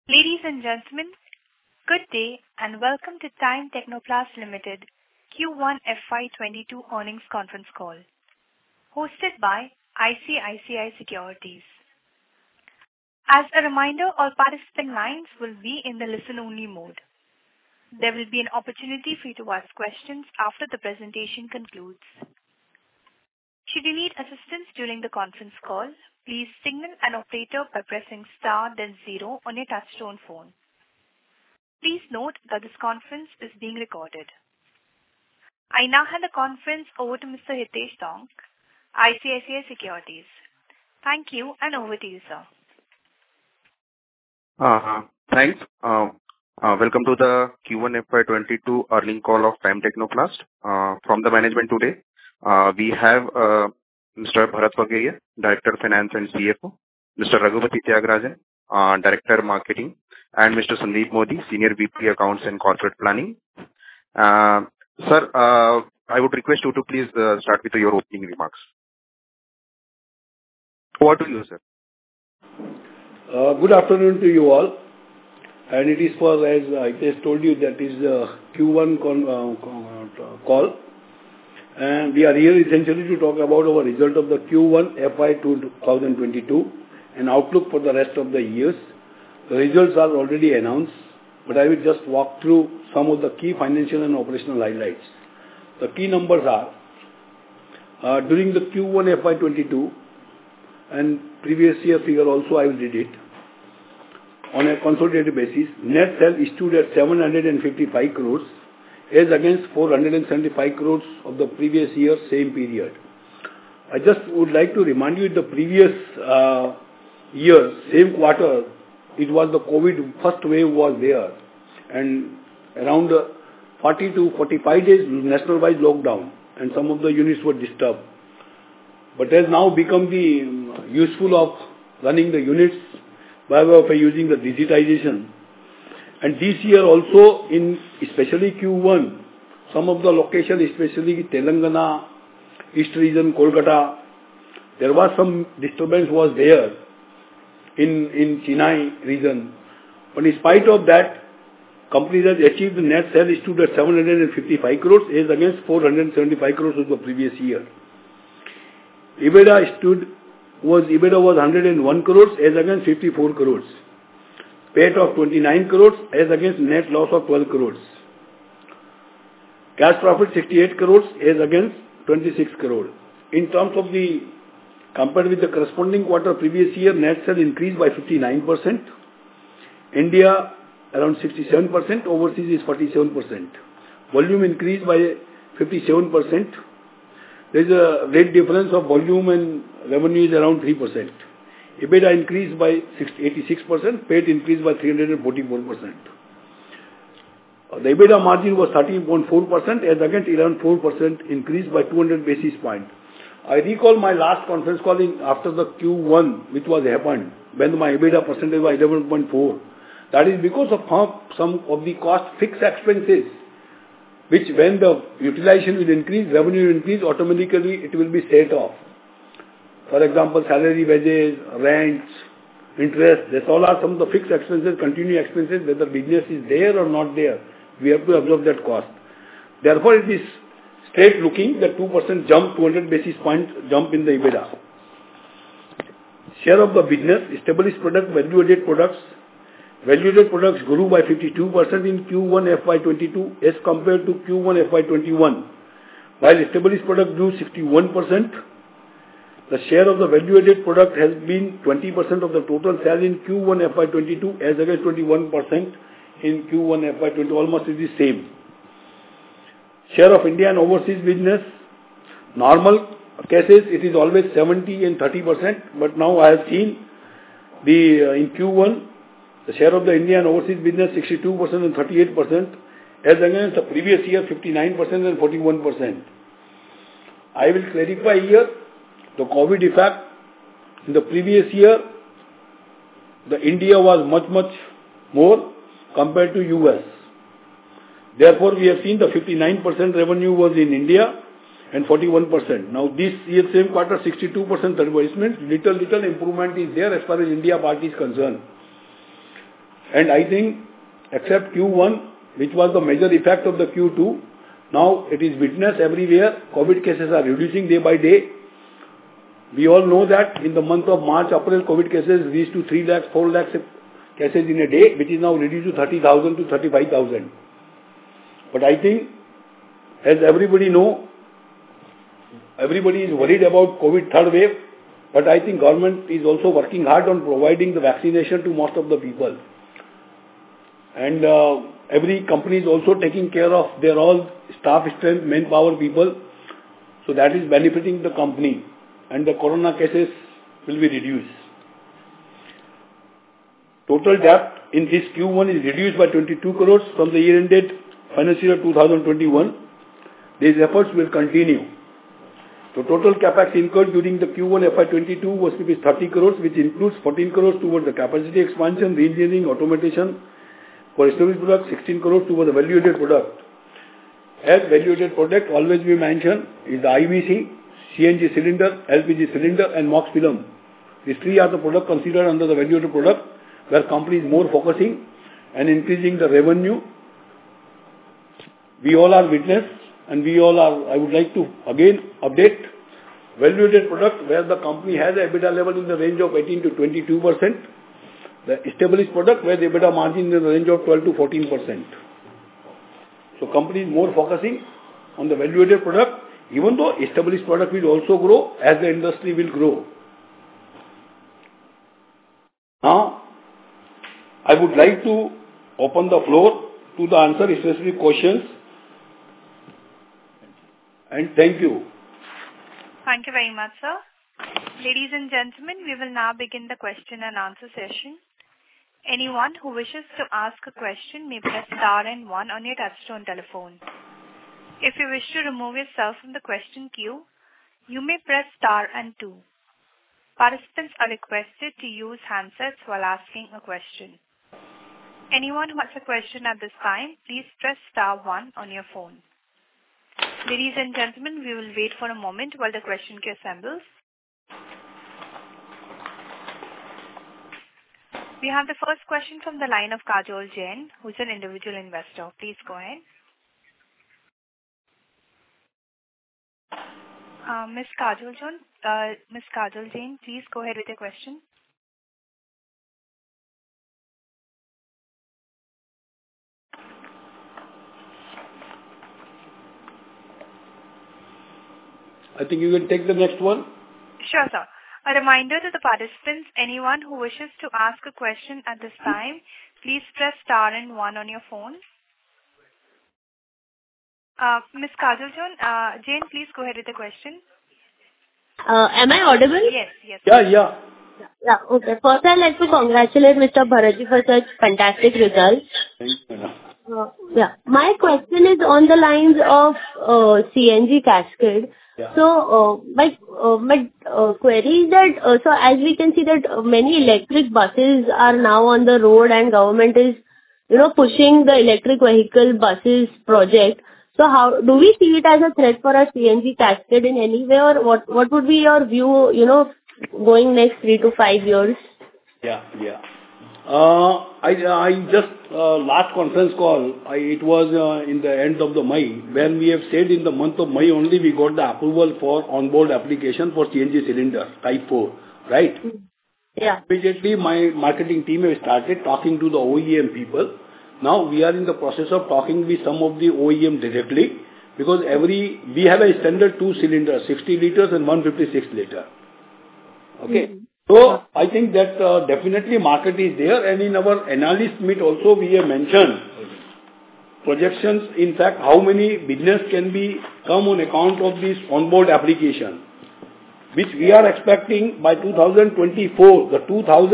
Ladies and gentlemen, good day and welcome to Time Technoplast Limited Q1 FY22 earnings conference call, hosted by ICICI Securities. As a reminder, all participant lines will be in the listen-only mode. There will be an opportunity for you to ask questions after the presentation concludes. Should you need assistance during the conference call, please signal an operator by pressing star then 0 on your touchtone phone. Please note that this conference is being recorded. I now hand the conference over to Mr. Hitesh Tonk, ICICI Securities. Thank you and over to you, sir. Thanks. Welcome to the Q1 FY22 earnings call of Time Technoplast. From the management today, we have Mr. Bharat Pagdia, Director Finance and CFO, Mr. Raghupati Tyagarajan, Director Marketing, and Mr. Sandeep Modi, Senior VP Accounts and Corporate Planning. Sir, I would request you to please start with your opening remarks. Over to you, sir. Good afternoon to you all. And it is for, as I just told you, that is Q1 call. And we are here essentially to talk about our result of the Q1 FY 2022 and outlook for the rest of the years. The results are already announced, but I will just walk through some of the key financial and operational highlights. The key numbers are, during the Q1 FY 22 and previous year figure also I will read it. On a consolidated basis, net sales stood at 755 crores as against 475 crores of the previous year, same period. I just would like to remind you the previous year, same quarter, it was the COVID first wave was there and around 40 to 45 days national-wide lockdown and some of the units were disturbed. But has now become the useful of running the units by way of using the digitization. And this year also, in especially Q1, some of the locations, especially Telangana, East region, Kolkata, there was some disturbance was there in Chennai region. But in spite of that, company has achieved the net sales stood at 755 crores as against 475 crores of the previous year. EBITDA was 101 crores as against 54 crores. PAT of 29 crores as against net loss of 12 crores. Cash profit 68 crores as against 26 crores. In terms of the, compared with the corresponding quarter previous year, net sales increased by 59%. India around 67%, overseas is 47%. Volume increased by 57%. There is a rate difference of volume and revenue is around 3%. EBITDA increased by 86%, PAT increased by 344%. The EBITDA margin was 13.4% as against 11.4% increase by 200 basis points. I recall my last conference call after the Q1 which was happened when my EBITDA percentage was 11.4. That is because of some of the cost fixed expenses which when the utilization will increase, revenue will increase, automatically it will be set off. For example, salary, wages, rents, interest, this all are some of the fixed expenses, continuing expenses, whether business is there or not there. We have to absorb that cost. Therefore, it is straight looking, the 2% jump, 200 basis points jump in the EBITDA. Share of the business, established product, value-added products. Value-added products grew by 52% in Q1 FY22 as compared to Q1 FY21. While established product grew 61%, the share of the value-added product has been 20% of the total sales in Q1 FY22 as against 21% in Q1 FY20, almost is the same. Share of India and overseas business, normal cases it is always 70 and 30%, but now I have seen in Q1 the share of the India and overseas business 62% and 38% as against the previous year 59% and 41%. I will clarify here the COVID effect. In the previous year, the India was much more compared to US. Therefore, we have seen the 59% revenue was in India and 41%. Now, this year, same quarter, 62% advertisement, little improvement is there as far as India part is concerned. And I think, except Q1, which was the major effect of the Q2, now it is witnessed everywhere. COVID cases are reducing day by day. We all know that in the month of March, April, COVID cases reached to 3 lakhs, 4 lakhs cases in a day, which is now reduced to 30,000 to 35,000. But I think, as everybody know, everybody is worried about COVID third wave, but I think government is also working hard on providing the vaccination to most of the people. And every company is also taking care of their all staff strength, manpower people. So that is benefiting the company. And the corona cases will be reduced. Total debt in this Q1 is reduced by 22 crores from the year ended financial year 2021. These efforts will continue. The total capex incurred during the Q1 FY22 was 30 crores, which includes 14 crores towards the capacity expansion, re-engineering, automation for established products, 16 crores towards the value-added product. As value-added product, always we mention is the IBC, CNG cylinder, LPG cylinder, and MOX film. These three are the products considered under the value-added product, where company is more focusing and increasing the revenue. We all are witness, and we all are, I would like to again update, value-added product where the company has a EBITDA level in the range of 18 to 22%. The established product where the EBITDA margin is in the range of 12 to 14%. So company is more focusing on the value-added product, even though established product will also grow as the industry will grow. Now, I would like to open the floor to the answer specific questions. And thank you. Thank you very much, sir. Ladies and gentlemen, we will now begin the question and answer session. Anyone who wishes to ask a question may press star and 1 on your touchtone telephone. If you wish to remove yourself from the question queue, you may press star and 2. Participants are requested to use handsets while asking a question. Anyone who has a question at this time, please press star 1 on your phone. Ladies and gentlemen, we will wait for a moment while the question queue assembles. We have the first question from the line of Kajol Jain, who is an individual investor. Please go ahead. Ms. Kajol Jain, please go ahead with your question. I think you will take the next one. Sure, sir. A reminder to the participants, anyone who wishes to ask a question at this time, please press star and 1 on your phone. Ms. Kajol Jain, please go ahead with the question. Am I audible? Yes. Yeah. Yeah, okay. First, I'd like to congratulate Mr. Bharatji for such fantastic results. Thanks, madam. Yeah. My question is on the lines of CNG cascade. Yeah. So, my query is that, so as we can see that many electric buses are now on the road and government is, pushing the electric vehicle buses project. So how do we see it as a threat for a CNG cascade in any way, or what would be your view, going next 3 to 5 years? Yeah. I just last conference call, it was in the end of the May, when we have said in the month of May only we got the approval for onboard application for CNG cylinder type 4, right? Yeah. Immediately my marketing team has started talking to the OEM people. Now we are in the process of talking with some of the OEM directly, because we have a standard 2 cylinders, 60 liters and 156 liter. Okay. Mm-hmm. So I think that definitely market is there, and in our analyst meet also we have mentioned projections, in fact, how many business can be come on account of this onboard application, which we are expecting by 2024, the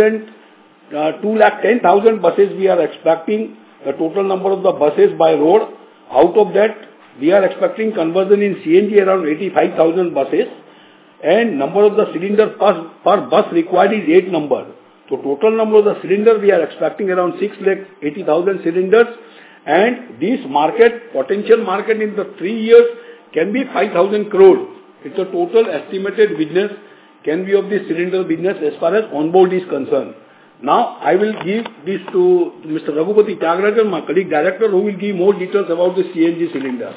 210,000 buses we are expecting, the total number of the buses by road. Out of that, we are expecting conversion in CNG around 85,000 buses. And number of the cylinder per bus required is 8 number. So total number of the cylinder we are expecting around 680,000 cylinders. And this market, potential market in the 3 years can be 5,000 crore. It's a total estimated business can be of the cylinder business as far as onboard is concerned. Now, I will give this to Mr. Raghupati Tyagarajan, my colleague director, who will give more details about the CNG cylinder.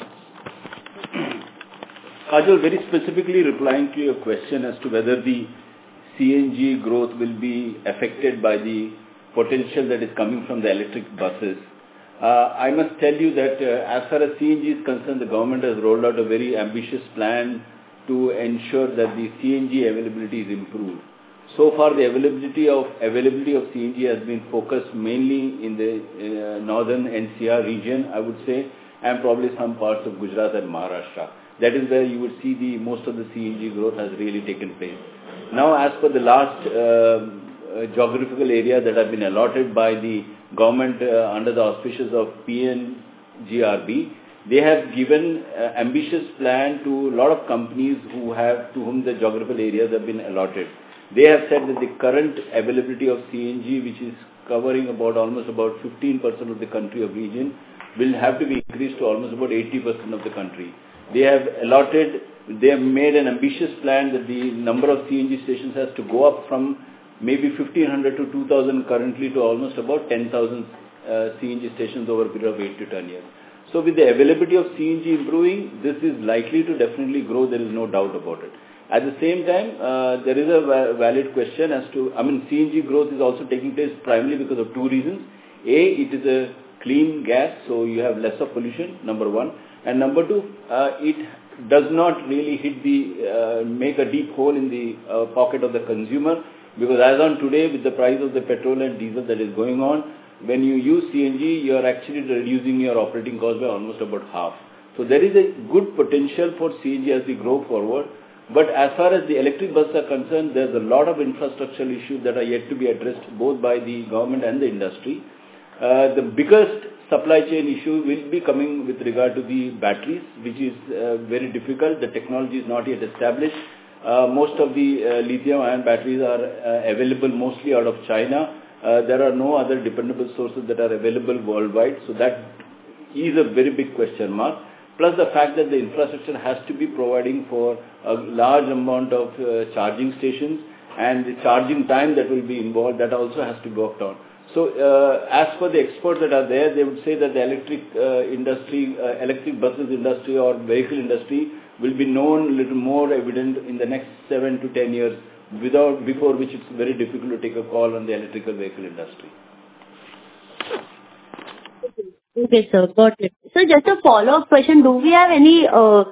Kajal, very specifically replying to your question as to whether the CNG growth will be affected by the potential that is coming from the electric buses. I must tell you that as far as CNG is concerned, the government has rolled out a very ambitious plan to ensure that the CNG availability is improved. So far, the availability of CNG has been focused mainly in the northern NCR region, I would say, and probably some parts of Gujarat and Maharashtra. That is where you would see the most of the CNG growth has really taken place. Now, as per the last geographical area that have been allotted by the government under the auspices of PNGRB, they have given ambitious plan to a lot of companies to whom the geographical areas have been allotted. They have said that the current availability of CNG, which is covering almost about 15% of the country of region, will have to be increased to almost about 80% of the country. They have made an ambitious plan that the number of CNG stations has to go up from maybe 1,500 to 2,000 currently to almost about 10,000 CNG stations over a period of 8 to 10 years. So with the availability of CNG improving, this is likely to definitely grow, there is no doubt about it. At the same time, there is a valid question as to, CNG growth is also taking place primarily because of two reasons. A, it is a clean gas, so you have lesser pollution, number one. And number two, it does not really make a deep hole in the pocket of the consumer, because as on today, with the price of the petrol and diesel that is going on, when you use CNG, you are actually reducing your operating cost by almost about half. So there is a good potential for CNG as we grow forward. But as far as the electric buses are concerned, there's a lot of infrastructural issues that are yet to be addressed both by the government and the industry. The biggest supply chain issue will be coming with regard to the batteries, which is very difficult. The technology is not yet established. Most of the lithium-ion batteries are available mostly out of China. There are no other dependable sources that are available worldwide. So that is a very big question mark. Plus the fact that the infrastructure has to be providing for a large amount of charging stations, and the charging time that will be involved, that also has to be worked on. So as per the experts that are there, they would say that the electric buses industry or vehicle industry will be known a little more evident in the next 7 to 10 years, before which it's very difficult to take a call on the electrical vehicle industry. Okay, sir, got it. So just a follow-up question: do we have any will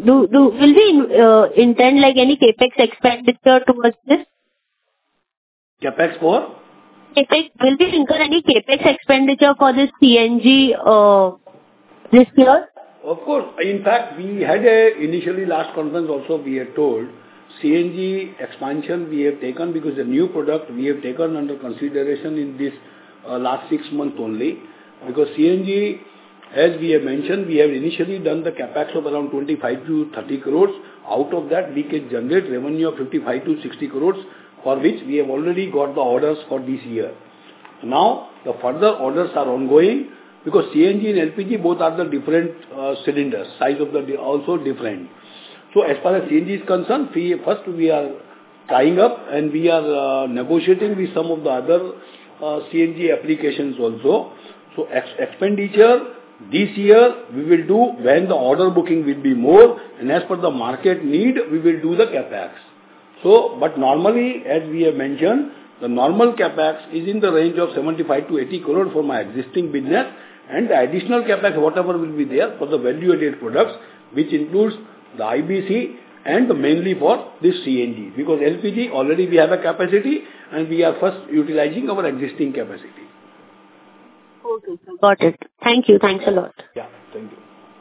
we intend like any capex expenditure towards this? Capex for? Capex, will we incur any capex expenditure for this CNG this year? Of course. In fact, we had initially last conference also we had told CNG expansion we have taken because the new product we have taken under consideration in this last 6 months only. Because CNG, as we have mentioned, we have initially done the capex of around 25 to 30 crores. Out of that, we can generate revenue of 55 to 60 crores, for which we have already got the orders for this year. Now, the further orders are ongoing, because CNG and LPG both are the different cylinders, size of the also different. So, as far as CNG is concerned, first we are tying up and we are negotiating with some of the other CNG applications also. So, expenditure this year we will do when the order booking will be more, and as per the market need, we will do the capex. So, but normally, as we have mentioned, the normal capex is in the range of 75 to 80 crore for my existing business, and the additional capex, whatever will be there for the value-added products, which includes the IBC and mainly for this CNG. Because LPG, already we have a capacity, and we are first utilizing our existing capacity. Okay, sir. Got it. Thank you. Thanks a lot. Yeah, thank you.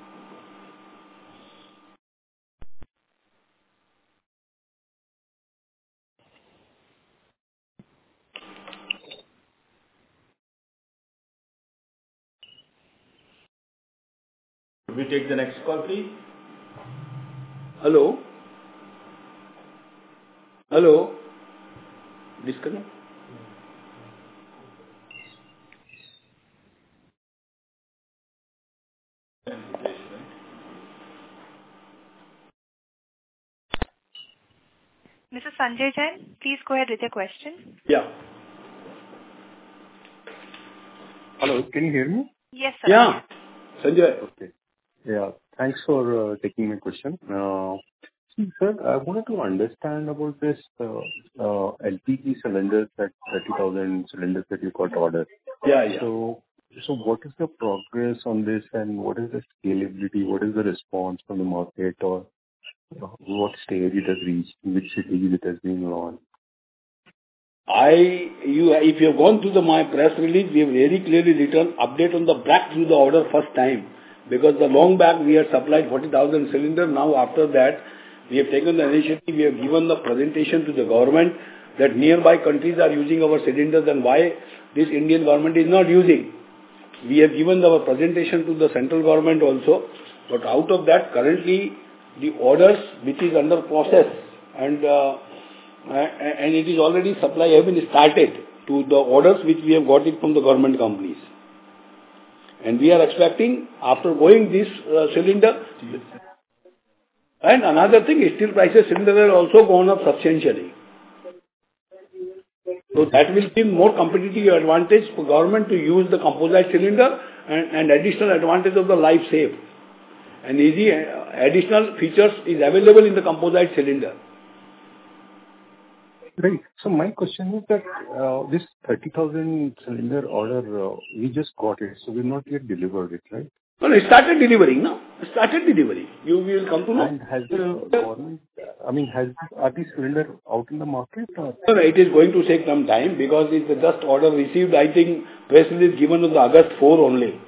Could we take the next call, please? Hello? Hello? Disconnect? Mr. Sanjay Jain, please go ahead with your question. Yeah. Hello, can you hear me? Yes, sir. Yeah, Sanjay. Okay. Yeah, thanks for taking my question. See, sir, I wanted to understand about this LPG cylinders, that 30,000 cylinders that you got ordered. Yeah, yeah. So what is the progress on this, and what is the scalability? What is the response from the market, or what stage it has reached, in which cities it has been launched? If you have gone through my press release, we have very clearly written update on the breakthrough the order first time, because the long back we had supplied 40,000 cylinders. Now, after that, we have taken the initiative, we have given the presentation to the government that nearby countries are using our cylinders and why this Indian government is not using. We have given our presentation to the central government also, but out of that, currently, the orders which is under process and it is already supply have been started to the orders which we have got it from the government companies. And we are expecting after going this cylinder. And another thing, steel prices cylinder have also gone up substantially. So that will give more competitive advantage for government to use the composite cylinder and additional advantage of the life safe. And easy additional features is available in the composite cylinder. Right. So my question is that this 30,000 cylinder order, we just got it, so we've not yet delivered it, right? No, it started delivering, no? It started delivering. You will come to know. And has the government, are these cylinders out in the market, or? No, it is going to take some time because it's just order received, I think, press release given on the August 4 only.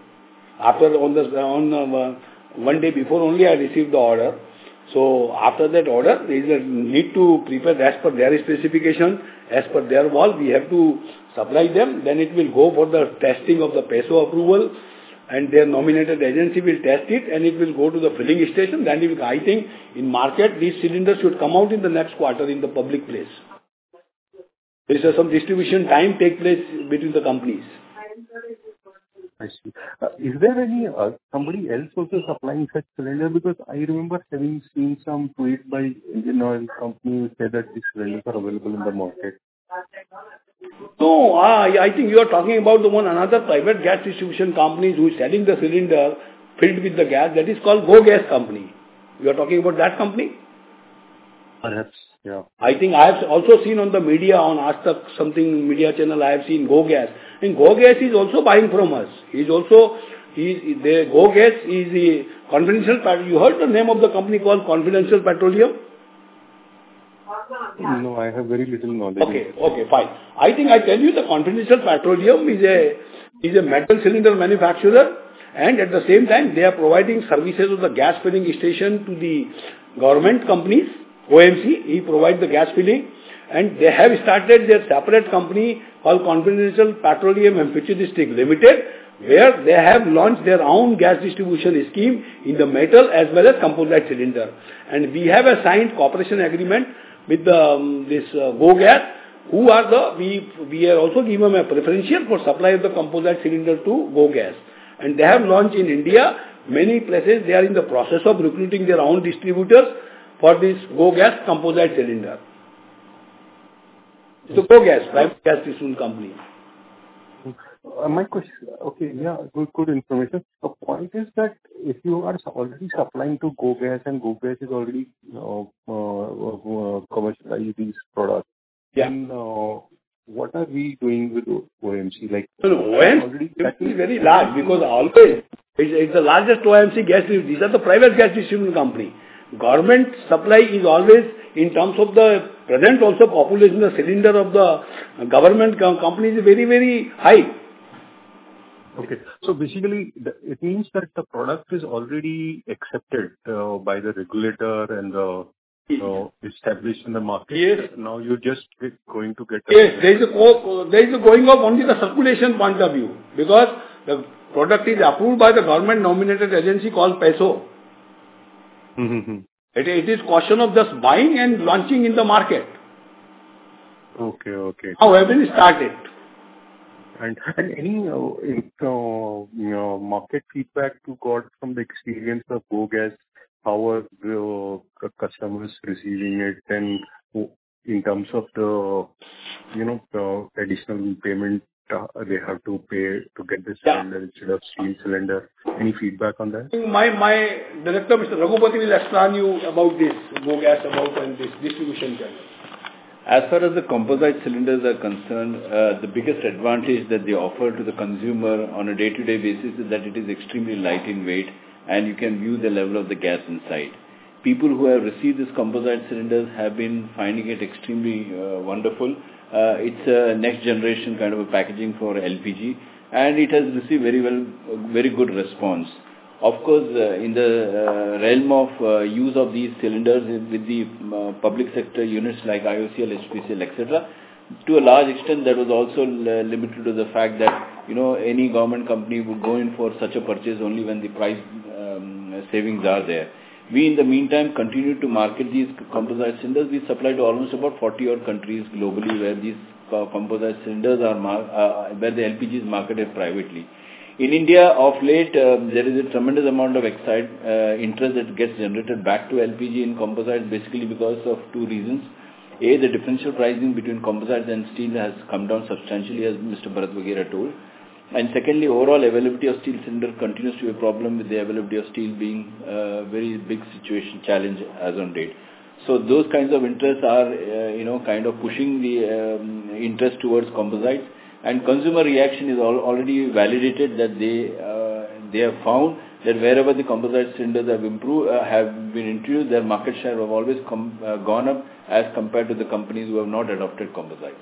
One day before only I received the order. So after that order, there is a need to prepare as per their specification, as per their wall. We have to supply them. Then it will go for the testing of the PESO approval, and their nominated agency will test it, and it will go to the filling station. Then it will, I think in market, these cylinders should come out in the next quarter in the public place. There is some distribution time take place between the companies. I see. Is there any somebody else also supplying such cylinder? Because I remember having seen some tweet by Indian Oil Company who said that these cylinders are available in the market. No, I think you are talking about the one another private gas distribution company who is selling the cylinder filled with the gas. That is called Go Gas Company. You are talking about that company? Perhaps, yeah. I think I have also seen on the media, on Aaj Tak something media channel, I have seen Go Gas. And Go Gas is also buying from us. Go Gas is the confidential. You heard the name of the company called Confidential Petroleum? No, I have very little knowledge. Okay, fine. I think I tell you the Confidential Petroleum is a metal cylinder manufacturer, and at the same time they are providing services of the gas filling station to the government companies. OMC, he provides the gas filling, and they have started their separate company called Confidential Petroleum and Petro District Limited, where they have launched their own gas distribution scheme in the metal as well as composite cylinder. And we have a signed cooperation agreement with this Go Gas, we are also given them a preferential for supply of the composite cylinder to Go Gas. And they have launched in India, many places they are in the process of recruiting their own distributors for this Go Gas composite cylinder. So Go Gas, private gas distribution company. My question, okay, yeah, good information. The point is that if you are already supplying to Go Gas and Go Gas is already commercializing these products, then what are we doing with OMC? Like, OMC is very large because always it's the largest OMC gas. These are the private gas distribution company. Government supply is always in terms of the present also population, the cylinder of the government company is very, very high. Okay. So basically, it means that the product is already accepted by the regulator and established in the market. Yes. Now you're just going to get. Yes, there is a going of only the circulation point of view, because the product is approved by the government nominated agency called PESO. Mm-hmm. It is question of just buying and launching in the market. Okay. Now have been started. And any market feedback you got from the experience of Go Gas? How are the customers receiving it, and in terms of the additional payment they have to pay to get this cylinder instead of steel cylinder. Any feedback on that? My director, Mr. Raghupati, will explain you about this, gas about and this distribution channel. As far as the composite cylinders are concerned, the biggest advantage that they offer to the consumer on a day-to-day basis is that it is extremely light in weight and you can view the level of the gas inside. People who have received these composite cylinders have been finding it extremely wonderful. It's a next generation kind of a packaging for LPG and it has received very good response. Of course, in the realm of use of these cylinders with the public sector units like IOCL, HPCL, etc., to a large extent that was also limited to the fact that, any government company would go in for such a purchase only when the price savings are there. We, in the meantime, continue to market these composite cylinders. We supply to almost about 40-odd countries globally where these composite cylinders are, where the LPG is marketed privately. In India, of late, there is a tremendous amount of interest that gets generated back to LPG in composites, basically because of two reasons. A, the differential pricing between composites and steel has come down substantially, as Mr. Bharat Bagheria told. And secondly, overall availability of steel cylinder continues to be a problem, with the availability of steel being a very big challenge as on date. So those kinds of interests are, kind of pushing the interest towards composites. And consumer reaction is already validated that they have found that wherever the composite cylinders have been introduced, their market share have always gone up as compared to the companies who have not adopted composites.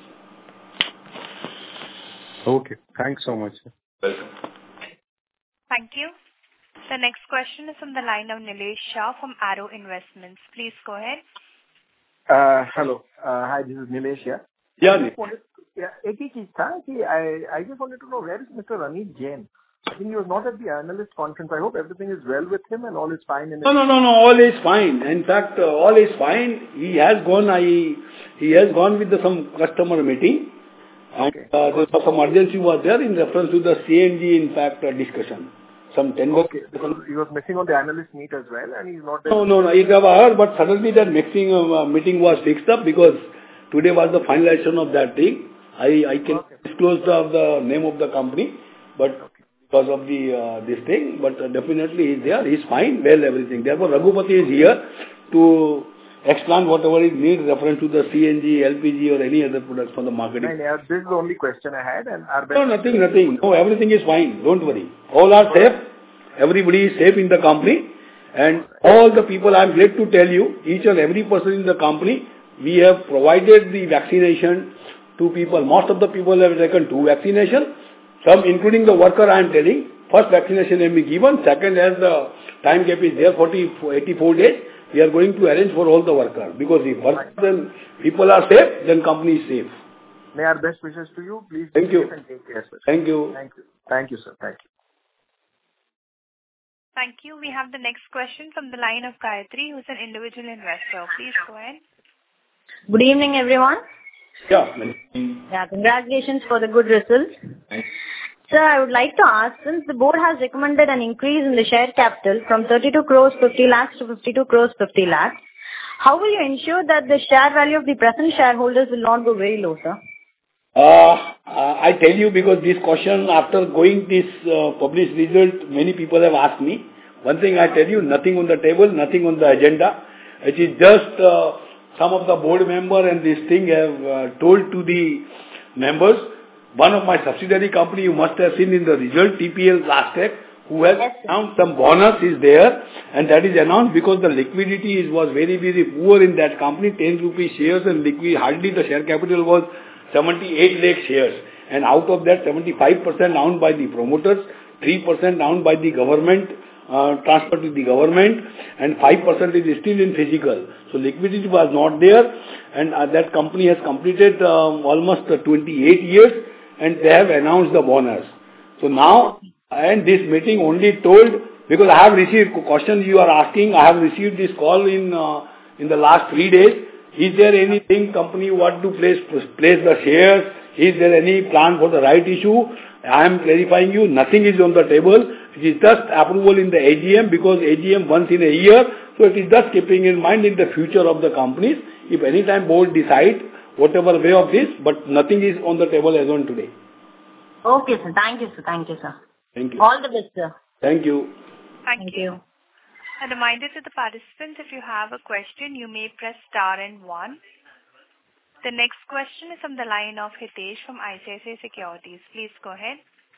Okay. Thanks so much. Welcome. Thank you. The next question is from the line of Nilesh Shah from Arrow Investments. Please go ahead. Hello. Hi, this is Nilesh here. Yeah, एक ही चीज था कि I just wanted to know where is Mr. Ranit Jain? I think he was not at the analyst conference. I hope everything is well with him and all is fine. No, all is fine. In fact, all is fine. He has gone with some customer meeting. Okay. And some urgency was there in reference to the CNG, in fact, discussion. Some 10 Okay. Because he was missing on the analyst meet as well and he's not there. No. He never heard, but suddenly that meeting was fixed up because today was the finalization of that thing. I can disclose the name of the company, but because of this thing, but definitely he's there. He's fine, well, everything. Therefore, Raghupati is here to explain whatever is needed reference to the CNG, LPG or any other products for the marketing. This is the only question I had. And No, nothing. No, everything is fine. Don't worry. All are safe. Everybody is safe in the company. And all the people, I am glad to tell you, each and every person in the company, we have provided the vaccination to people. Most of the people have taken 2 vaccinations. Some, including the worker, I am telling. First vaccination will be given. Second, as the time gap is there, 84 days, we are going to arrange for all the workers. Because if workers and people are safe, then company is safe. May our best wishes to you. Please Thank you. And take care, sir. Thank you. Thank you, sir. Thank you. Thank you. We have the next question from the line of Gayatri, who's an individual investor. Please go ahead. Good evening, everyone. Yeah. Congratulations for the good results. Thanks. Sir, I would like to ask, since the board has recommended an increase in the share capital from 32 crores 50 lakhs to 52 crores 50 lakhs, how will you ensure that the share value of the present shareholders will not go very low, sir? I tell you, because this question, after going this published result, many people have asked me. One thing I tell you, nothing on the table, nothing on the agenda. It is just some of the board member and this thing have told to the members. One of my subsidiary company, you must have seen in the result, TPL Plastic, who has announced some bonus is there, and that is announced because the liquidity was very, very poor in that company, 10 rupees shares, and hardly the share capital was 78 lakh shares. And out of that, 75% owned by the promoters, 3% owned by the government, transferred to the government, and 5% is still in physical. So liquidity was not there, and that company has completed almost 28 years, and they have announced the bonus. So now, and this meeting only told, because I have received questions you are asking, I have received this call in the last 3 days. Is there anything company want to place the shares? Is there any plan for the right issue? I am clarifying you, nothing is on the table. It is just approval in the AGM, because AGM once in a year. So it is just keeping in mind in the future of the companies. If any time board decide whatever way of this, but nothing is on the table as on today. Okay, sir. Thank you, sir. Thank you, sir. Thank you. All the best, sir. Thank you. Thank you. A reminder to the participants, if you have a question, you may press star and 1. The next question is from the line of Hitesh from ICICI Securities. Please go ahead.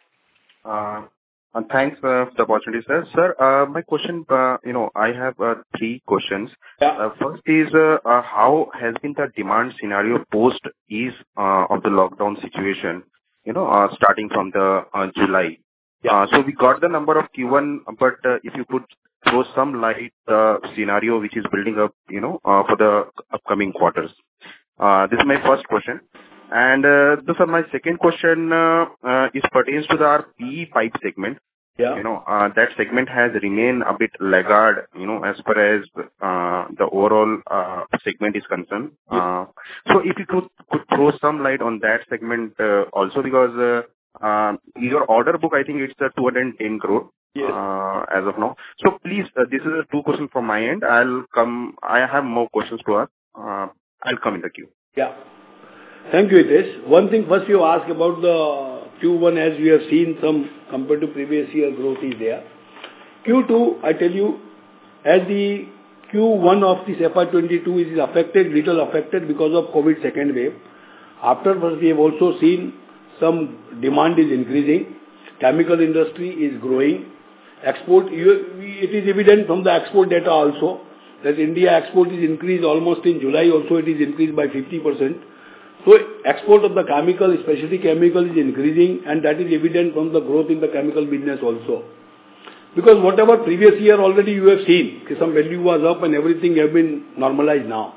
Thanks for the opportunity, sir. Sir, my question, I have 3 questions. Yeah. First is, how has been the demand scenario post ease of the lockdown situation, starting from the July? Yeah. So we got the number of Q1, but if you could throw some light scenario which is building up, for the upcoming quarters. This is my first question. And sir, my second question is pertains to our PE pipe segment. Yeah. That segment has remained a bit laggard, as far as the overall segment is concerned. Yeah. So if you could throw some light on that segment also, because your order book, I think it's 210 crore. Yes. As of now. So please, this is 2 questions from my end. I have more questions to ask. I'll come in the queue. Yeah. Thank you, Hitesh. One thing, first you asked about the Q1, as we have seen some compared to previous year growth is there. Q2, I tell you, as the Q1 of this FY22 is little affected because of COVID second wave. Afterwards, we have also seen some demand is increasing. Chemical industry is growing. Export, it is evident from the export data also that India export is increased almost in July also it is increased by 50%. So export of the chemical, especially chemical, is increasing, and that is evident from the growth in the chemical business also. Because whatever previous year already you have seen, some value was up and everything have been normalized now.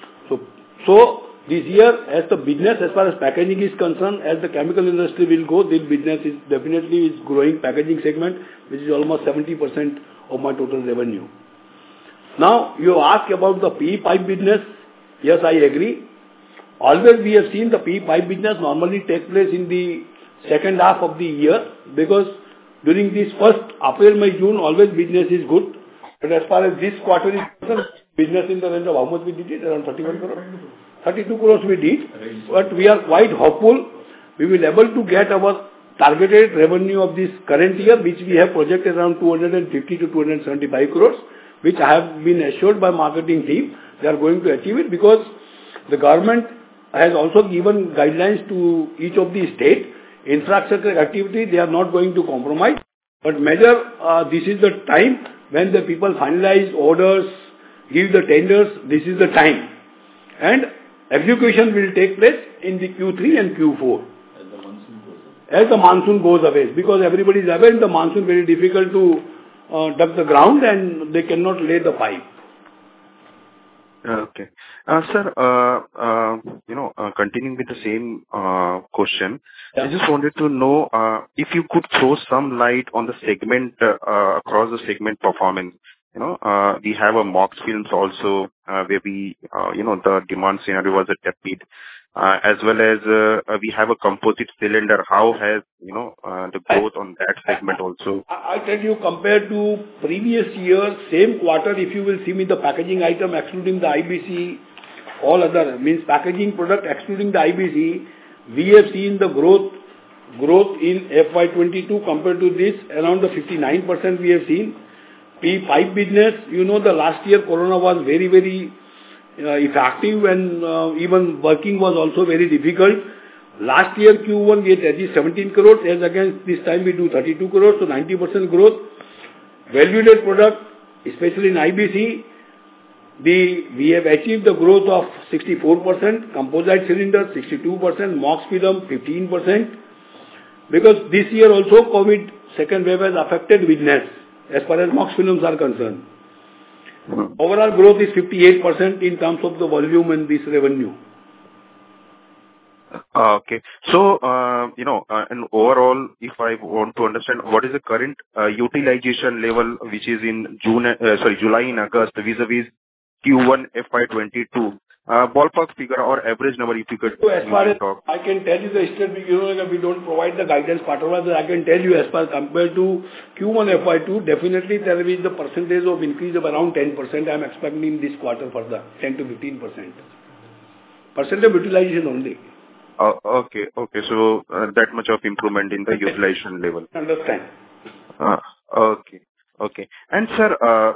So this year, as the business, as far as packaging is concerned, as the chemical industry will go, this business is definitely growing packaging segment, which is almost 70% of my total revenue. Now, you ask about the PE pipe business. Yes, I agree. Always we have seen the PE pipe business normally take place in the second half of the year, because during this first April, May, June, always business is good. But as far as this quarter is concerned, business in the range of how much we did it? Around 31 crore? 32 crores we did. But we are quite hopeful we will able to get our targeted revenue of this current year, which we have projected around 250 to 275 crores, which I have been assured by marketing team they are going to achieve it, because the government has also given guidelines to each of the state. Infrastructure activity, they are not going to compromise. But this is the time when the people finalize orders, give the tenders, this is the time. And execution will take place in the Q3 and Q4. As the monsoon goes away. Because everybody is aware in the monsoon very difficult to dug the ground and they cannot lay the pipe. Okay. Sir, continuing with the same question, Yeah. I just wanted to know if you could throw some light on the segment, across the segment performance. We have a MOX films also, where we, the demand scenario was a tepid, as well as we have a composite cylinder. How has, the growth on that segment also? I tell you, compared to previous year, same quarter, if you will see me the packaging item excluding the IBC, all other, means packaging product excluding the IBC, we have seen the growth in FY22 compared to this, around the 59% we have seen. Pipe business, the last year Corona was very, very effective, and even working was also very difficult. Last year Q1 we had achieved 17 crores, as against this time we do 32 crores, so 90% growth. Value-added product, especially in IBC, we have achieved the growth of 64%, composite cylinder 62%, MOX film 15%. Because this year also COVID second wave has affected business as far as MOX films are concerned. Overall growth is 58% in terms of the volume and this revenue. Okay. So, and overall, if I want to understand, what is the current utilization level, which is in July and August, vis-a-vis Q1 FY22? Ballpark figure or average number, if you could. So as far as I can tell you the state, we don't provide the guidance part of it. I can tell you as far compared to Q1 FY2, definitely there will be the percentage of increase of around 10%. I am expecting this quarter further, 10 to 15%. Percent of utilization only. Okay. So, that much of improvement in the utilization level. Understand. Okay. And sir,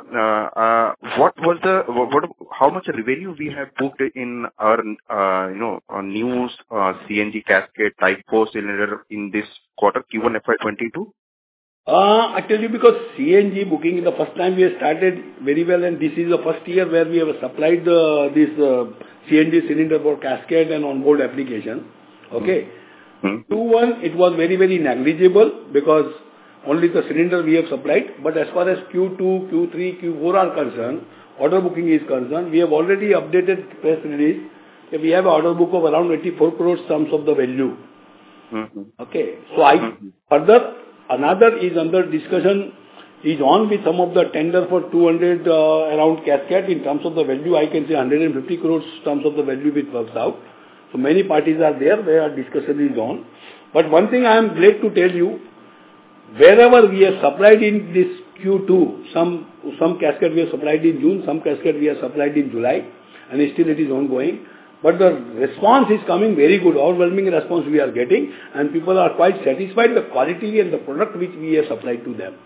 how much revenue we have booked in our, on new CNG cascade Type 4 cylinder in this quarter, Q1 FY22? I tell you, because CNG booking is the first time we have started very well, and this is the first year where we have supplied this CNG cylinder for cascade and onboard application. Okay. Q1, it was very, very negligible because only the cylinder we have supplied. But as far as Q2, Q3, Q4 are concerned, order booking is concerned, we have already updated press release. We have an order book of around 84 crores terms of the value. Okay. So further, another is under discussion, is on with some of the tender for 200 around cascade in terms of the value. I can say 150 crores terms of the value which works out. So many parties are there where discussion is on. But one thing I am glad to tell you, wherever we have supplied in this Q2, some cascade we have supplied in June, some cascade we have supplied in July, and still it is ongoing. But the response is coming very good, overwhelming response we are getting, and people are quite satisfied with the quality and the product which we have supplied to them.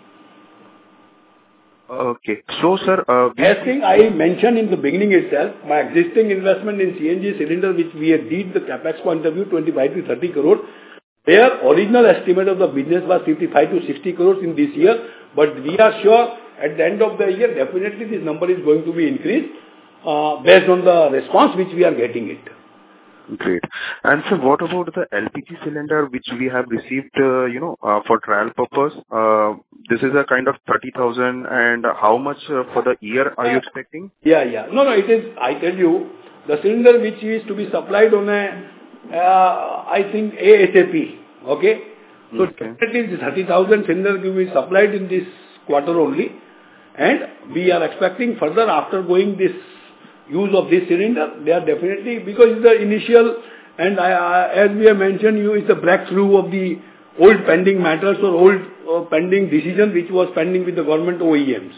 Okay. So, sir, As thing I mentioned in the beginning itself, my existing investment in CNG cylinder, which we had did the capex point of view, 25 to 30 crore, their original estimate of the business was 55 to 60 crores in this year, but we are sure at the end of the year, definitely this number is going to be increased based on the response which we are getting it. Great. And so what about the LPG cylinder which we have received, for trial purpose? This is a kind of 30,000, and how much for the year are you expecting? Yeah. No, it is, I tell you, the cylinder which is to be supplied on I think ASAP. Okay? So definitely this 30,000 cylinder will be supplied in this quarter only. And we are expecting further after going this use of this cylinder, they are definitely, because it's the initial, and as we have mentioned, it's a breakthrough of the old pending matters or old pending decision which was pending with the government OEMs.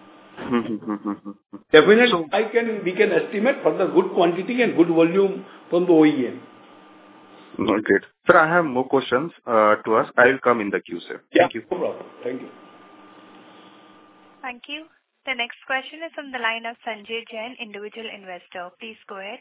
Definitely, we can estimate for the good quantity and good volume from the OEM. Great. Sir, I have more questions to ask. I will come in the queue, sir. Thank you. No problem. Thank you. Thank you. The next question is from the line of Sanjay Jain, individual investor. Please go ahead.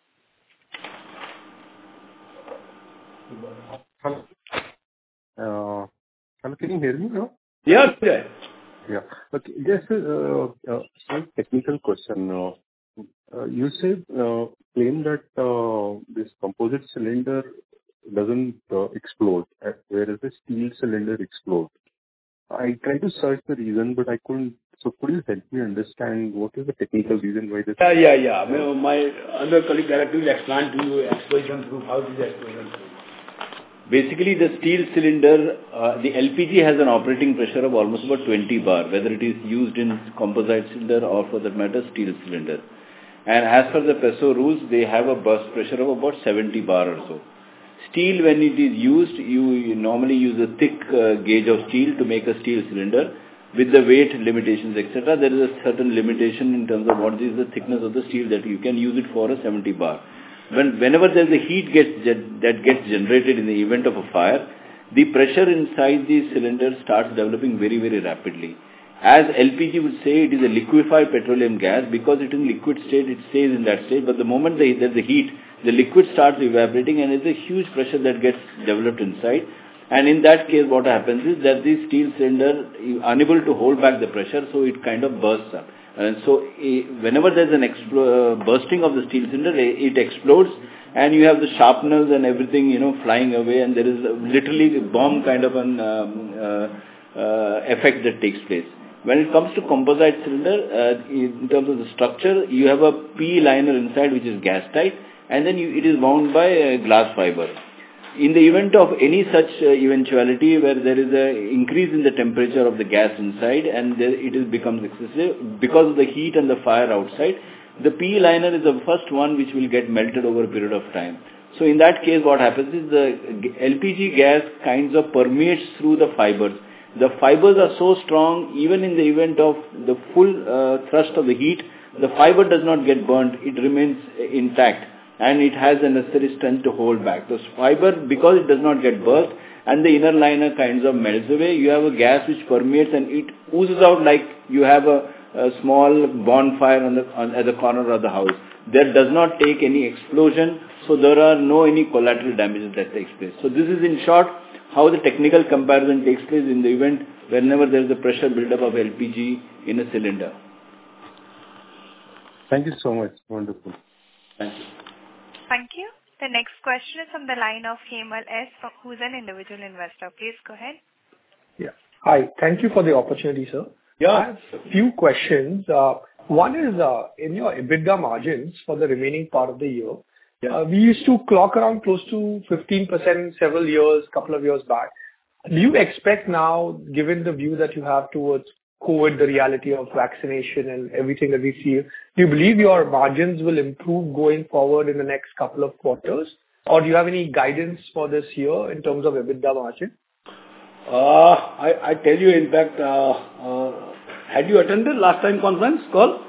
Hello, can you hear me now? Yes. Yeah. Okay. Just some technical question. You said, claim that this composite cylinder doesn't explode, whereas the steel cylinder explodes. I tried to search the reason, but I couldn't. So could you help me understand what is the technical reason why this? Yeah. My other colleague directly will explain to you explosion proof, how is the explosion proof. Basically, the steel cylinder, the LPG has an operating pressure of almost about 20 bar, whether it is used in composite cylinder or for that matter steel cylinder. And as per the PESO rules, they have a burst pressure of about 70 bar or so. Steel, when it is used, you normally use a thick gauge of steel to make a steel cylinder. With the weight limitations, etc., there is a certain limitation in terms of what is the thickness of the steel that you can use it for a 70 bar. Whenever there is a heat that gets generated in the event of a fire, the pressure inside the cylinder starts developing very, very rapidly. As LPG would say, it is a liquefied petroleum gas. Because it is in liquid state, it stays in that state. But the moment there is a heat, the liquid starts evaporating and there is a huge pressure that gets developed inside. And in that case, what happens is that the steel cylinder is unable to hold back the pressure, so it kind of bursts up. And so whenever there is an bursting of the steel cylinder, it explodes, and you have the sharpeners and everything, flying away, and there is literally a bomb kind of an effect that takes place. When it comes to composite cylinder, in terms of the structure, you have a PE liner inside which is gas tight, and then it is wound by glass fiber. In the event of any such eventuality where there is an increase in the temperature of the gas inside and it becomes excessive because of the heat and the fire outside, the PE liner is the first one which will get melted over a period of time. So in that case, what happens is the LPG gas kinds of permeates through the fibers. The fibers are so strong, even in the event of the full thrust of the heat, the fiber does not get burnt, it remains intact. and it has the necessary strength to hold back. Those fiber, because it does not get burst, and the inner liner kinds of melts away, you have a gas which permeates and it oozes out like you have a small bonfire at the corner of the house. That does not take any explosion, so there are no any collateral damages that takes place. So this is in short how the technical comparison takes place in the event whenever there is a pressure buildup of LPG in a cylinder. Thank you so much. Wonderful. Thank you. Thank you. The next question is from the line of Hemal S., who's an individual investor. Please go ahead. Yeah. Hi. Thank you for the opportunity, sir. Yeah. I have a few questions. One is in your EBITDA margins for the remaining part of the year. Yeah. We used to clock around close to 15% several years, couple of years back. Do you expect now, given the view that you have towards COVID, the reality of vaccination and everything that we see, do you believe your margins will improve going forward in the next couple of quarters? Or do you have any guidance for this year in terms of EBITDA margin? I tell you, in fact, had you attended last time conference call?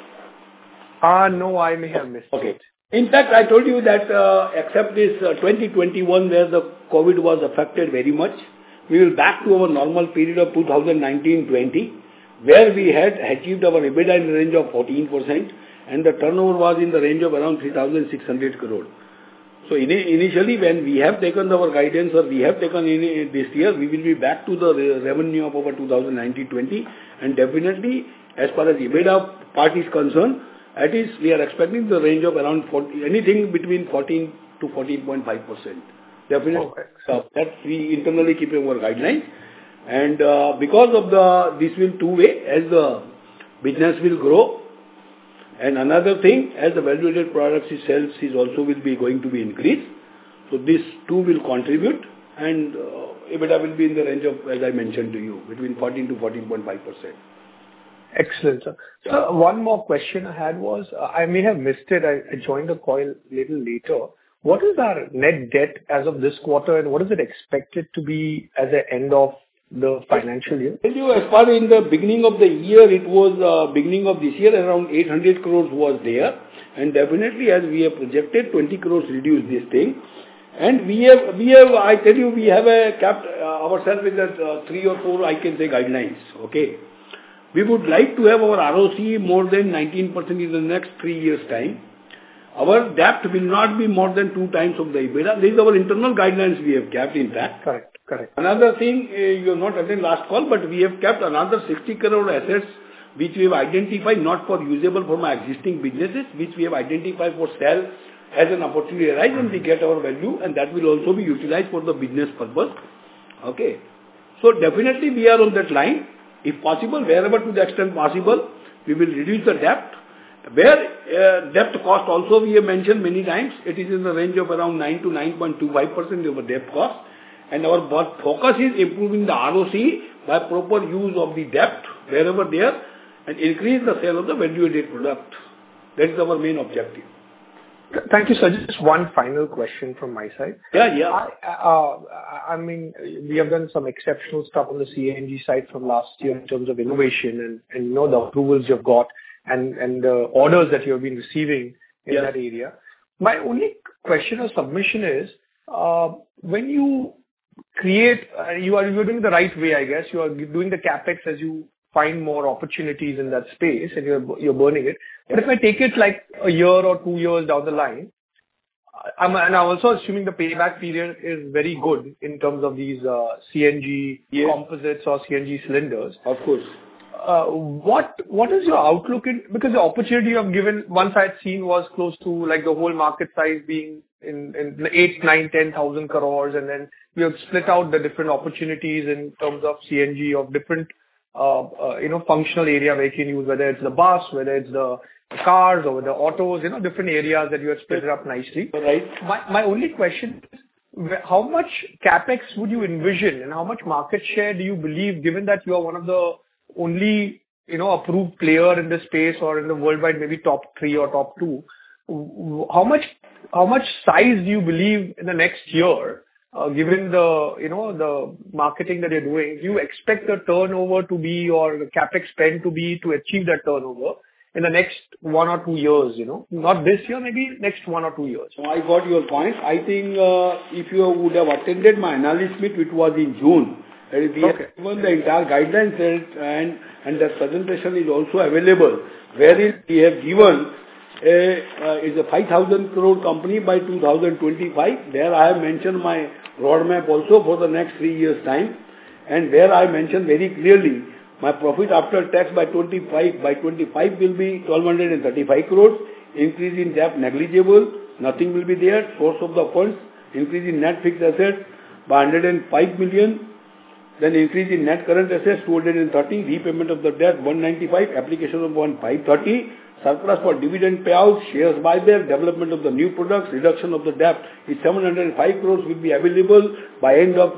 No, I may have missed Okay. it. In fact, I told you that except this 2021 where the COVID was affected very much, we will back to our normal period of 2019-20, where we had achieved our EBITDA in the range of 14% and the turnover was in the range of around 3,600 crore. So initially when we have taken our guidance or we have taken in this year, we will be back to the revenue of our 2019-20, and definitely as far as EBITDA part is concerned, at least we are expecting the range of around anything between 14 to 14.5%. Definitely. Okay. So that we internally keep our guidelines. And because of this will two-way, as the business will grow. And another thing, as the value-added products itself is also will be going to be increased. So this too will contribute, and EBITDA will be in the range of, as I mentioned to you, between 14 to 14.5%. Excellent, sir. So one more question I had was, I may have missed it. I joined the call a little later. What is our net debt as of this quarter, and what is it expected to be at the end of the financial year? Tell you, as far in the beginning of the year, it was beginning of this year, around 800 crores was there. And definitely, as we have projected, 20 crores reduce this thing. And we have, I tell you, we have kept ourselves with that 3 or 4, I can say, guidelines. Okay. We would like to have our ROC more than 19% in the next 3 years' time. Our debt will not be more than 2 times of the EBITDA. This is our internal guidelines we have kept in fact. Correct. Another thing, you have not attended last call, but we have kept another 60 crore assets which we have identified not for usable for my existing businesses, which we have identified for sale as an opportunity arise and we get our value, and that will also be utilized for the business purpose. Okay. So definitely we are on that line. If possible, wherever to the extent possible, we will reduce the debt. Where debt cost also we have mentioned many times, it is in the range of around 9 to 9.25% of the debt cost. And our focus is improving the ROC by proper use of the debt wherever there and increase the sale of the value-added product. That is our main objective. Thank you, sir. Just one final question from my side. Yeah. I mean, we have done some exceptional stuff on the CNG side from last year in terms of innovation and you know, the approvals you've got and the orders that you have been receiving in that area. My only question or submission is, when you create, you're doing it the right way, I guess. You are doing the capex as you find more opportunities in that space and you're burning it. But if I take it like a year or 2 years down the line, and I'm also assuming the payback period is very good in terms of these CNG composites or CNG cylinders. Of course. What is your outlook in, because the opportunity you have given, once I had seen was close to like the whole market size being in 8, 9, 10,000 crores, and then we have split out the different opportunities in terms of CNG of different functional area where you can use, whether it's the bus, whether it's the cars or the autos, different areas that you have split it up nicely. Right. My only question is, how much capex would you envision and how much market share do you believe, given that you are one of the only, approved player in this space or in the worldwide, maybe top 3 or top 2, how much size do you believe in the next year, given the marketing that you're doing, do you expect the turnover to be or the capex spend to be to achieve that turnover? in the next 1 or 2 years, not this year, maybe next 1 or 2 years. So I got your point. I think if you would have attended my analyst meet, which was in June, we have given the entire guidelines and that presentation is also available, wherein we have given is a 5,000 crore company by 2025. There I have mentioned my roadmap also for the next 3 years' time. And where I mentioned very clearly, my profit after tax by 25 will be 1,235 crores. Increase in debt negligible, nothing will be there. Source of the funds, increase in net fixed assets by 105 million. Then increase in net current assets 230, repayment of the debt 195, application of 530, surplus for dividend payouts, shares buyback, development of the new products, reduction of the debt is 705 crores will be available by end of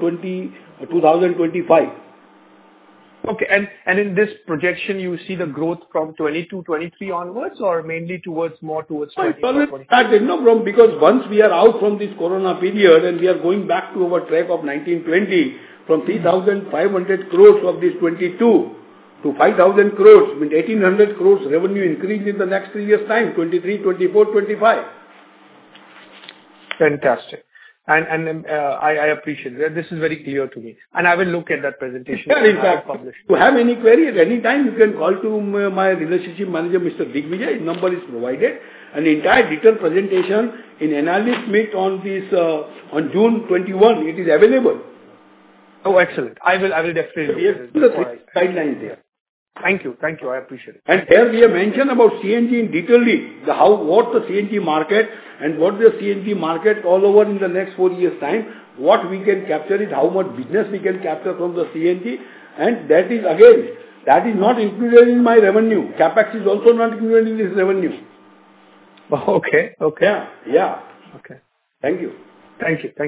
2025. Okay, and in this projection, you see the growth from 22, 23 onwards, or mainly towards 24, 25? Because once we are out from this corona period and we are going back to our track of 1920, from 3,500 crores of this 22 to 5,000 crores, means 1,800 crores revenue increase in the next 3 years' time, 23, 24, 25. Fantastic. And I appreciate that. This is very clear to me. And I will look at that presentation. Yeah, in fact, if you have any query at any time, you can call to my relationship manager, Mr. Digvijay. His number is provided. An entire detailed presentation in analyst meet on June 21. It is available. Oh, excellent. I will definitely. Yes, the guidelines there. Thank you. I appreciate it. And here we have mentioned about CNG in detail, what the CNG market and what the CNG market all over in the next 4 years' time, what we can capture is how much business we can capture from the CNG, and that is not included in my revenue. CapEx is also not included in this revenue. Okay. Yeah. Okay. Thank you. Thank you.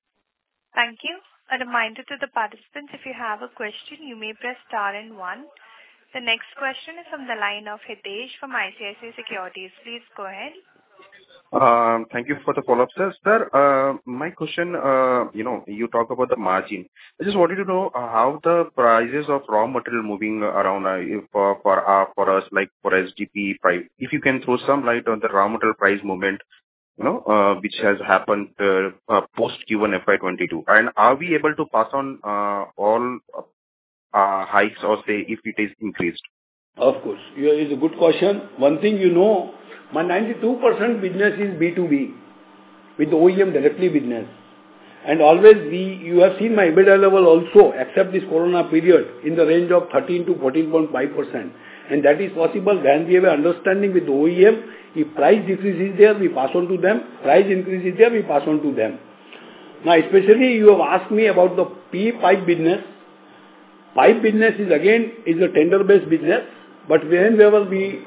A reminder to the participants, if you have a question, you may press star and 1. The next question is from the line of Hitesh from ICICI Securities. Please go ahead. Thank you for the follow-up, sir. Sir, my question, you talk about the margin. I just wanted to know how the prices of raw material moving around for us, like for SDP price. If you can throw some light on the raw material price movement, which has happened post Q1 FY22. And are we able to pass on all hikes or say if it is increased? Of course. It's a good question. One thing my 92% business is B2B with OEM directly business. And always you have seen my EBITDA level also, except this corona period, in the range of 13 to 14.5%. And that is possible when we have an understanding with the OEM. If price decrease is there, we pass on to them. Price increase is there, we pass on to them. Now, especially you have asked me about the PE pipe business. Pipe business is a tender-based business. But whenever we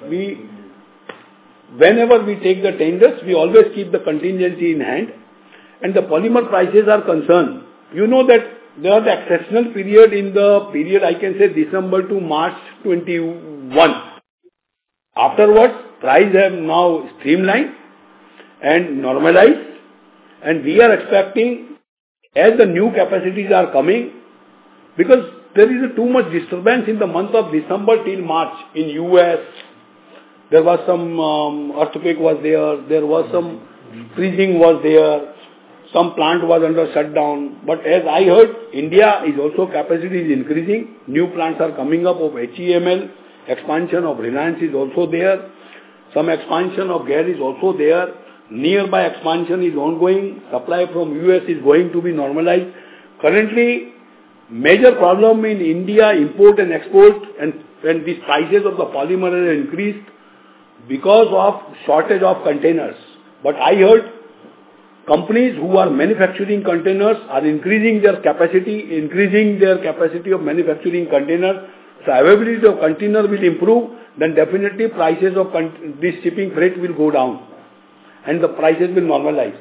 take the tenders, we always keep the contingency in hand. And the polymer prices are concerned. You know that there was the exceptional period I can say December to March 21. Afterwards, price have now streamlined and normalized. And we are expecting, as the new capacities are coming, because there is too much disturbance in the month of December till March in US. There was some earthquake was there was some freezing was there, some plant was under shutdown. But as I heard, India is also capacity is increasing. New plants are coming up of HEML. Expansion of Reliance is also there. Some expansion of GAIL is also there. Nearby expansion is ongoing. Supply from US is going to be normalized. Currently, major problem in India, import and export, and when these prices of the polymer are increased because of shortage of containers. But I heard companies who are manufacturing containers are increasing their capacity of manufacturing containers. So availability of container will improve, then definitely prices of this shipping freight will go down and the prices will normalize.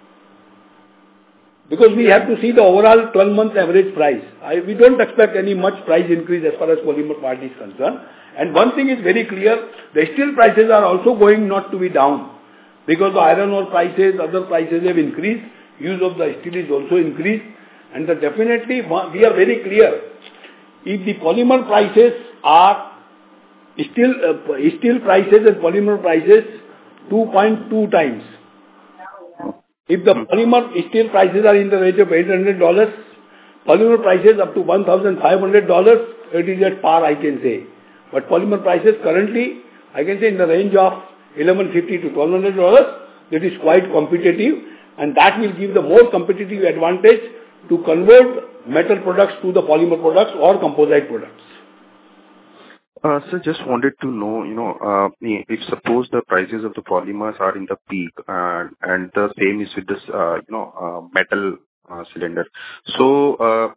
Because we have to see the overall 12-month average price. We don't expect any much price increase as far as polymer part is concerned. And one thing is very clear, the steel prices are also going not to be down. Because the iron ore prices, other prices have increased, use of the steel is also increased. And definitely we are very clear, if the polymer prices are steel prices and polymer prices 2.2 times. If the polymer steel prices are in the range of $800, polymer prices up to $1,500, it is at par, I can say. But polymer prices currently, I can say in the range of $1,150 to $1,200, that is quite competitive, and that will give the more competitive advantage to convert metal products to the polymer products or composite products. Sir, just wanted to know, if suppose the prices of the polymers are in the peak, and the same is with this, metal cylinder. So,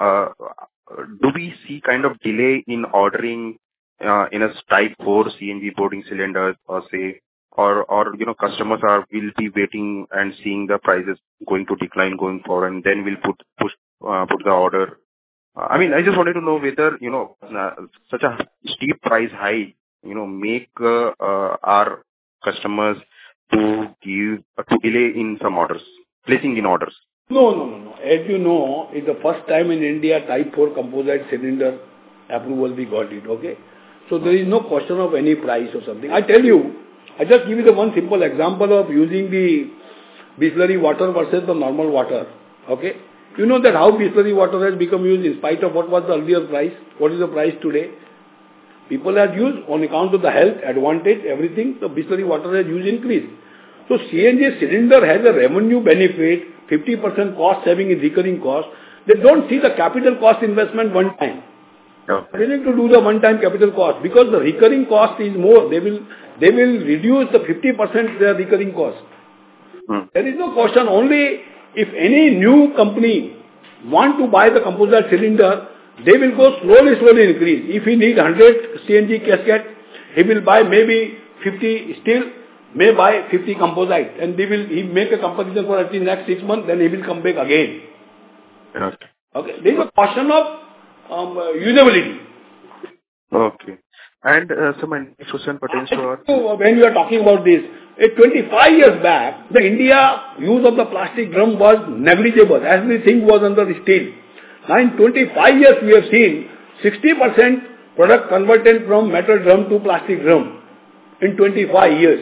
do we see kind of delay in ordering in a Type 4 CNG boarding cylinders, or say, or customers will be waiting and seeing the prices going to decline going forward, and then will put the order. I mean, I just wanted to know whether, such a steep price hike, make our customers to delay in some orders, placing in orders. No. As you know, it's the first time in India Type 4 composite cylinder approval we got it, okay? So there is no question of any price or something. I tell you, I just give you the one simple example of using the Bisleri water versus the normal water, okay? You know that how Bisleri water has become used in spite of what was the earlier price. What is the price today? People have used on account of the health advantage, everything, the Bisleri water has used increased. So CNG cylinder has a revenue benefit, 50% cost saving in recurring cost. They don't see the capital cost investment one time. Okay. They need to do the one-time capital cost because the recurring cost is more. They will reduce the 50% their recurring cost. There is no question. Only if any new company want to buy the composite cylinder, they will go slowly increase. If he need 100 CNG casket, he will buy maybe 50 steel, may buy 50 composite, and he make a comparison for at least next 6 months, then he will come back again. Okay. There is a question of usability. Okay. And so my next question pertains to when we are talking about this, 25 years back, the India use of the plastic drum was negligible. Everything was under the steel. Now in 25 years, we have seen 60% product converted from metal drum to plastic drum in 25 years.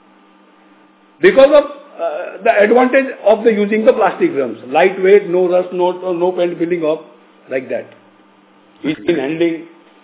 Because of the advantage of using the plastic drums. Lightweight, no rust, no paint building up, like that. Easy in handling.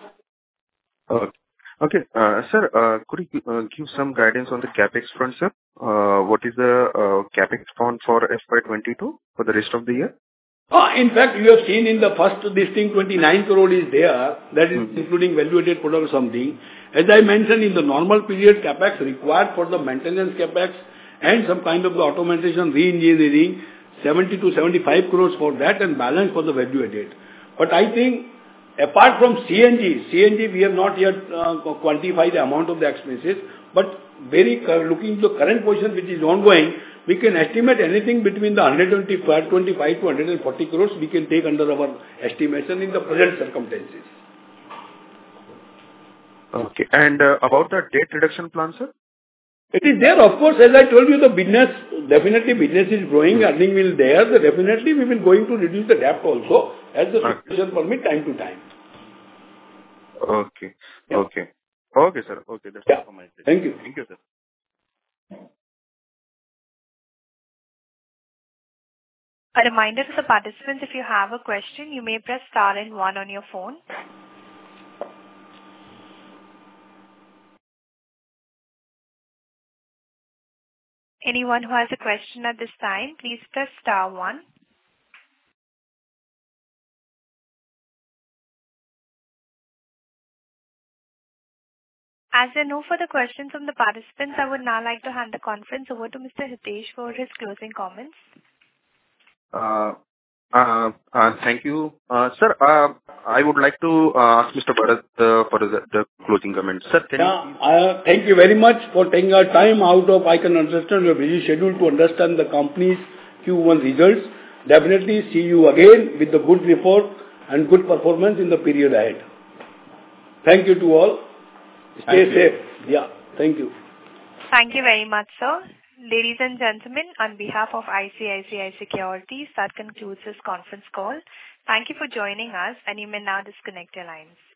Okay. Sir, could you give some guidance on the CapEx front, sir? What is the CapEx fund for FY22 for the rest of the year? In fact, you have seen in the first listing, 29 crore is there. That is including value-added product or something. As I mentioned, in the normal period, CapEx required for the maintenance CapEx and some kind of the automation re-engineering, 70 to 75 crores for that and balance for the value-added. But I think apart from CNG we have not yet quantified the amount of the expenses, but looking to the current position which is ongoing, we can estimate anything between the 125 to 140 crores we can take under our estimation in the present circumstances. Okay. And about the debt reduction plan, sir? It is there, of course. As I told you, the business is growing, earning will there. So definitely we will going to reduce the debt also as the situation permit time to time. Okay. Okay, sir. Okay, that's all from my side. Thank you. Thank you, sir. A reminder to the participants, if you have a question, you may press star and 1 on your phone. Anyone who has a question at this time, please press star 1. As there are no further questions from the participants, I would now like to hand the conference over to Mr. Hitesh for his closing comments. Thank you. Sir, I would like to ask Mr. Bharat for the closing comments. Sir, can you please... Thank you very much for taking our time out of, I can understand your busy schedule to understand the company's Q1 results. Definitely see you again with the good report and good performance in the period ahead. Thank you to all. Stay safe. Yeah. Thank you. Thank you very much, sir. Ladies and gentlemen, on behalf of ICICI Securities, that concludes this conference call. Thank you for joining us, and you may now disconnect your lines.